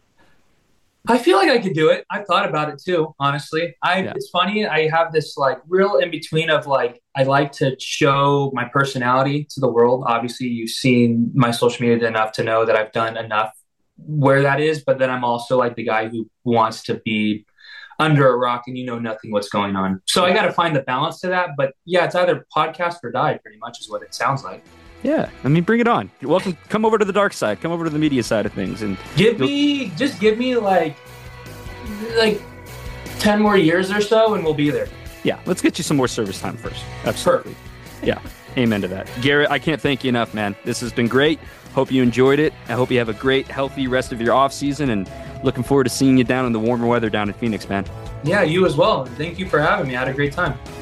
I feel like I could do it. I thought about it too, honestly. I Yeah. It's funny. I have this like real in between of like I like to show my personality to the world. Obviously, you've seen my social media enough to know that I've done enough where that is. But then I'm also like the guy who wants to be under a rock and you know nothing what's going on. So I got to find the balance to that. But yeah, it's either podcast or die. Pretty much is what it sounds like. Yeah, I mean, bring it on. You're welcome. Come over to the dark side. Come over to the media side of things. And Give me just give me like like ten more years or so, and we'll be there. yeah, let's get you some more service time first. Absolutely. Yeah, amen to that. Garrett, I can't thank you enough, man. This has been great. Hope you enjoyed it. I hope you have a great, healthy rest of your off season, and looking forward to seeing you down in the warmer weather down in Phoenix, man. Yeah, you as well. Thank you for having me. I had a great time.